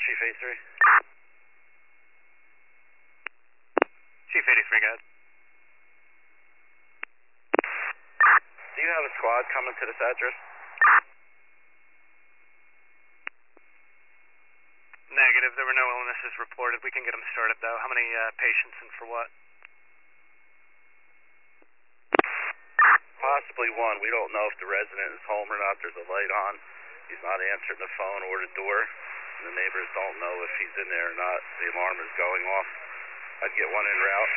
Chief 83. Chief 83, go ahead. Do you have a squad coming to this address? Negative. There were no illnesses reported. We can get them started, though. How many patients and for what? Possibly one. We don't know if the resident is home or not. There's a light on. He's not answering the phone or the door. And the neighbors don't know if he's in there or not. The alarm is going off. I'd get one en route.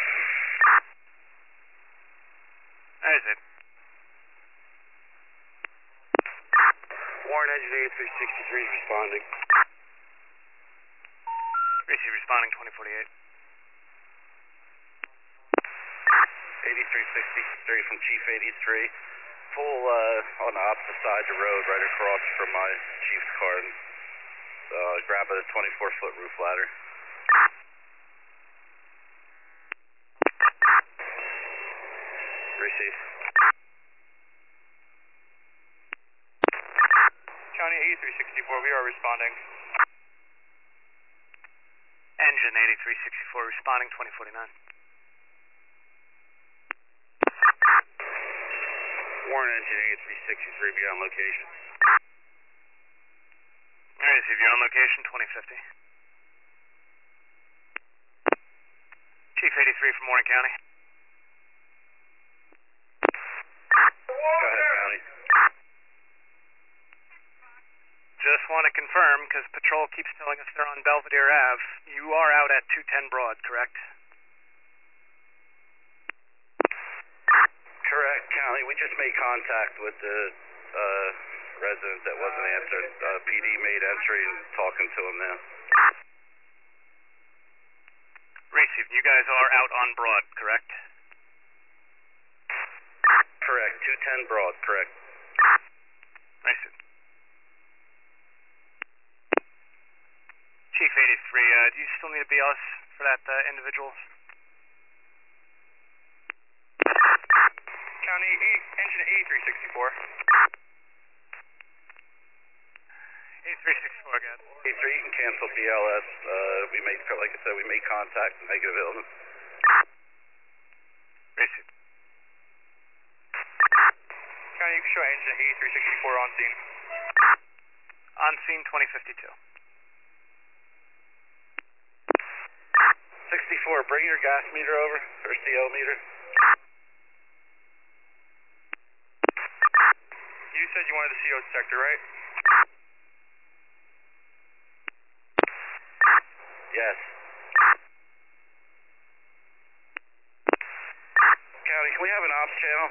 There's it. Warren Engine 8363 is responding. Receive responding 2048. 8363 from Chief 83. Full on the opposite side of the road, right across from my chief's car. And, grab a 24-foot roof ladder. Receive. County 8364, we are responding. Engine 8364, responding 2049. Warren Engine 8363, be on location. Alright, if you're on location, 2050. Chief 83 from Warren County. Go ahead, County. Just want to confirm, because Patrol keeps telling us they're on Belvedere Ave. You are out at 210 Broad, correct? Correct, County. We just made contact with the resident that wasn't answering. PD made entry and talking to him now. Receive. You guys are out on Broad, correct? Correct. 210 Broad, correct. Receive. Chief 83, do you still need a BLS for that individual? County Engine 8364. 8364, go ahead. 83, you can cancel BLS. We made, like I said, we made contact with negative illness. Receive. County, you can show Engine 8364 on scene. On scene 2052. 64, bring your gas meter over, or CO meter. You said you wanted the CO detector, right? Yes. County, can we have an ops channel?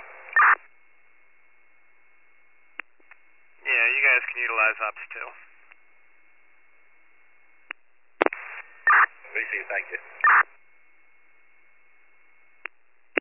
Yeah, you guys can utilize ops too. Receive, thank you.